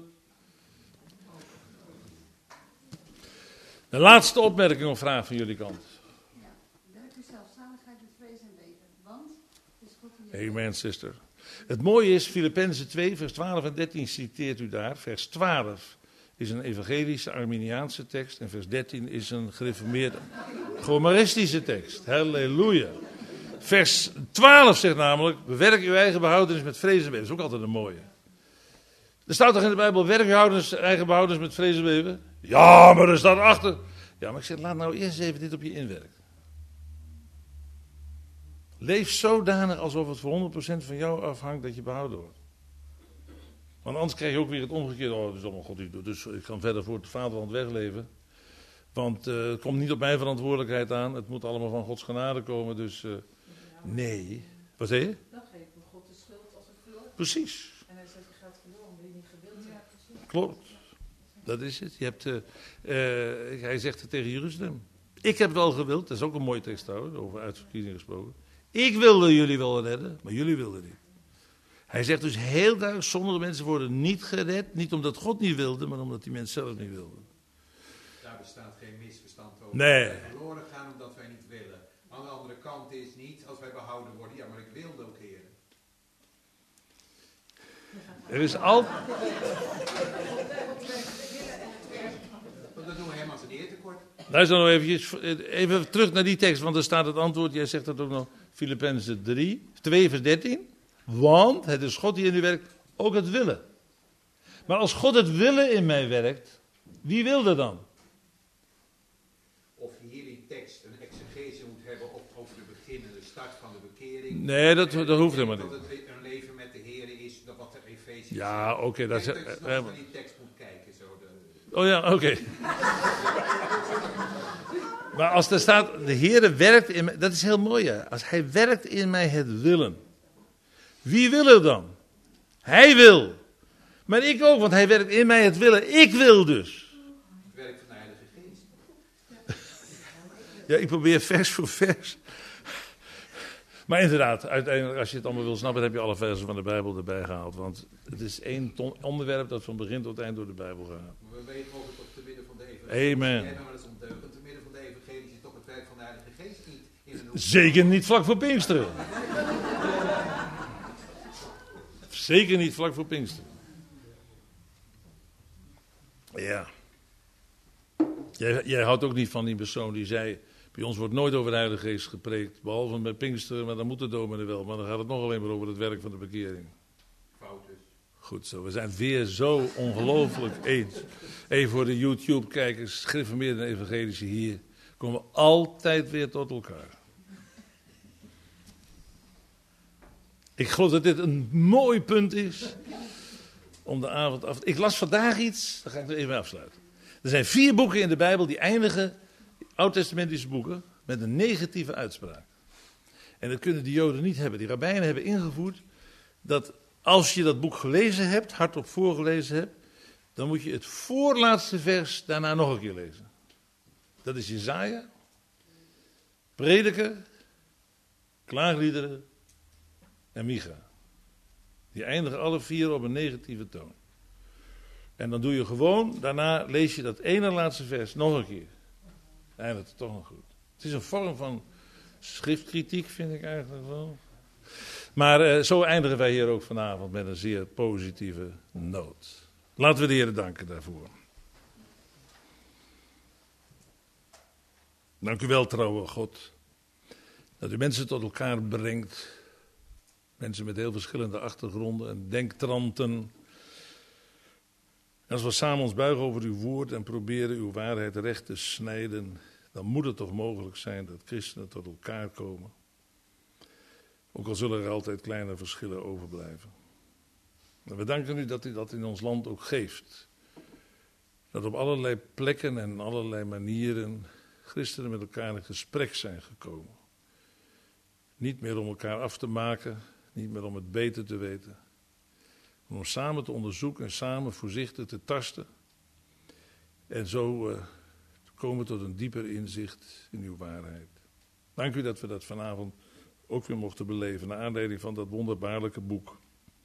De laatste opmerking of vraag van jullie kant. Ja, werk uw zelfstandigheid met vrees en leven, want het is goed in je... Amen, sister. Het mooie is, Filippenzen twee, vers twaalf en dertien citeert u daar. Vers twaalf is een evangelische Arminiaanse tekst en vers dertien is een gereformeerde gomaristische tekst. Halleluja. Vers twaalf zegt namelijk, bewerk uw eigen behoudenis met vrees en beven. Dat is ook altijd een mooie. Er staat toch in de Bijbel, werk uw eigen behoudenis met vrees en beven? Ja, maar er staat achter. Ja, maar ik zeg, laat nou eerst even dit op je inwerken. Leef zodanig alsof het voor honderd procent van jou afhangt dat je behouden wordt. Want anders krijg je ook weer het omgekeerde. Oh, dat is allemaal God die doet. Dus ik kan verder voor het vaderland wegleven. Want uh, het komt niet op mijn verantwoordelijkheid aan. Het moet allemaal van Gods genade komen. Dus uh, nee. Wat zei je? Dan geeft me God de schuld als het verloren. Precies. En hij zegt, je gaat verloren omdat je niet gewild hebt. Klopt. Dat is het. Je hebt, uh, uh, hij zegt het tegen Jeruzalem. Ik heb wel gewild. Dat is ook een mooie tekst trouwens. Over uitverkiezingen gesproken. Ik wilde jullie wel redden. Maar jullie wilden niet. Hij zegt dus heel duidelijk, sommige mensen worden niet gered, niet omdat God niet wilde, maar omdat die mensen zelf niet wilden. Daar bestaat geen misverstand over. Nee. Wij verloren gaan omdat wij niet willen. Aan de andere kant is niet, als wij behouden worden, ja maar ik wilde ook, Heer. Er is altijd... Want dat doen we helemaal zijn eer tekort. Luister nou eventjes, even terug naar die tekst, want er staat het antwoord, jij zegt dat ook nog, Filippenzen drie, twee vers dertien. Want het is God die in u werkt, ook het willen. Maar als God het willen in mij werkt, wie wil er dan? Of je hier die tekst een exegese moet hebben op, over de beginnende start van de bekering. Nee, dat, En dat hoeft ik denk helemaal niet. Dat het een leven met de Heer is, dat wat de Efeziërs Ja, oké. Okay, dat is... Ik denk dat je Uh, nog naar die tekst moet kijken. Zo de... Oh ja, oké. Okay. Maar als er staat, de Heer werkt in mij, dat is heel mooi hè. Als hij werkt in mij het willen. Wie wil er dan? Hij wil. Maar ik ook, want hij werkt in mij het willen. Ik wil dus. Het werk van de Heilige Geest. Ja, ik probeer vers voor vers. Maar inderdaad, uiteindelijk, als je het allemaal wil snappen, dan heb je alle versen van de Bijbel erbij gehaald. Want het is één onderwerp dat van begin tot eind door de Bijbel gaat. Maar we weten ook dat te midden van de evangelie. Amen. Jij bent wel eens ondeugend. Te midden van de evangelie is toch het werk van de Heilige Geest niet in een hoek. Zeker niet vlak voor Pinksteren. Zeker niet vlak voor Pinksteren. Ja. Jij, jij houdt ook niet van die persoon die zei, bij ons wordt nooit over de Heilige Geest gepreekt, behalve bij Pinksteren, maar dan moet de dominee wel. Maar dan gaat het nog alleen maar over het werk van de bekering. Fout dus. Goed zo, we zijn het weer zo ongelooflijk eens. Even voor de YouTube-kijkers, gereformeerde en evangelische hier, komen we altijd weer tot elkaar. Ik geloof dat dit een mooi punt is om de avond af te... Ik las vandaag iets, daar ga ik er even mee afsluiten. Er zijn vier boeken in de Bijbel die eindigen, oud-testamentische boeken, met een negatieve uitspraak. En dat kunnen de Joden niet hebben. Die rabbijnen hebben ingevoerd dat als je dat boek gelezen hebt, hardop voorgelezen hebt, dan moet je het voorlaatste vers daarna nog een keer lezen. Dat is Jesaja, Prediker, Klaagliederen en Micha. Die eindigen alle vier op een negatieve toon. En dan doe je gewoon, daarna lees je dat ene laatste vers nog een keer. Eindigt het toch nog goed. Het is een vorm van schriftkritiek, vind ik eigenlijk wel. Maar uh, zo eindigen wij hier ook vanavond met een zeer positieve noot. Laten we de Heer danken daarvoor. Dank u wel, trouwe God, dat u mensen tot elkaar brengt. Mensen met heel verschillende achtergronden en denktranten. Als we samen ons buigen over uw woord en proberen uw waarheid recht te snijden, dan moet het toch mogelijk zijn dat christenen tot elkaar komen. Ook al zullen er altijd kleine verschillen overblijven. En we danken u dat u dat in ons land ook geeft. Dat op allerlei plekken en allerlei manieren christenen met elkaar in gesprek zijn gekomen. Niet meer om elkaar af te maken, niet meer om het beter te weten. Maar om samen te onderzoeken en samen voorzichtig te tasten. En zo uh, te komen tot een dieper inzicht in uw waarheid. Dank u dat we dat vanavond ook weer mochten beleven, naar aanleiding van dat wonderbaarlijke boek.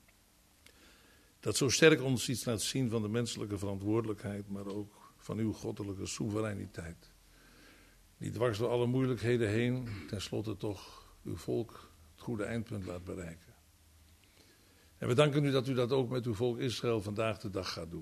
Dat zo sterk ons iets laat zien van de menselijke verantwoordelijkheid, maar ook van uw goddelijke soevereiniteit. Die dwars door alle moeilijkheden heen, tenslotte toch uw volk het goede eindpunt laat bereiken. En we danken u dat u dat ook met uw volk Israël vandaag de dag gaat doen.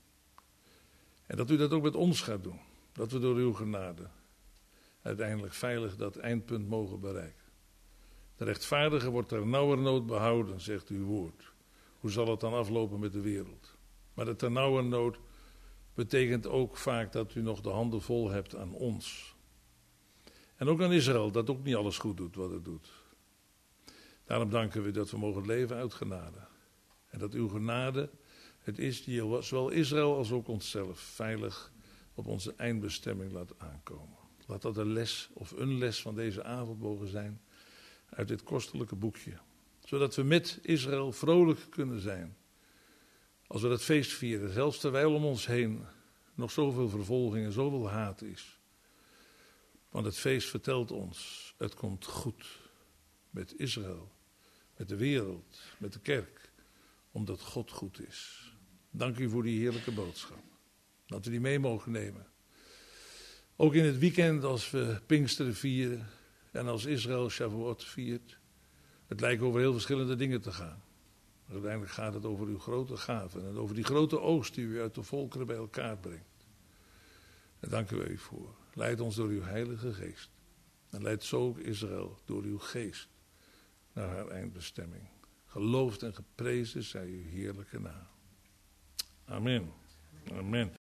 En dat u dat ook met ons gaat doen. Dat we door uw genade uiteindelijk veilig dat eindpunt mogen bereiken. De rechtvaardige wordt ter nauwernood behouden, zegt uw woord. Hoe zal het dan aflopen met de wereld? Maar de ter nauwernood betekent ook vaak dat u nog de handen vol hebt aan ons. En ook aan Israël, dat ook niet alles goed doet wat het doet. Daarom danken we dat we mogen leven uit genade. En dat uw genade het is die zowel Israël als ook onszelf veilig op onze eindbestemming laat aankomen. Laat dat een les of een les van deze avond mogen zijn uit dit kostelijke boekje. Zodat we met Israël vrolijk kunnen zijn. Als we dat feest vieren, zelfs terwijl om ons heen nog zoveel vervolging en zoveel haat is. Want het feest vertelt ons, het komt goed met Israël, met de wereld, met de kerk, omdat God goed is. Dank u voor die heerlijke boodschap, dat we die mee mogen nemen. Ook in het weekend als we Pinksteren vieren en als Israël Shavuot viert. Het lijkt over heel verschillende dingen te gaan. Maar uiteindelijk gaat het over uw grote gaven en over die grote oogst die u uit de volkeren bij elkaar brengt. Daar danken we u voor. Leid ons door uw heilige geest. En leid zo ook Israël door uw geest naar haar eindbestemming. Geloofd en geprezen zij uw heerlijke naam. Amen. Amen.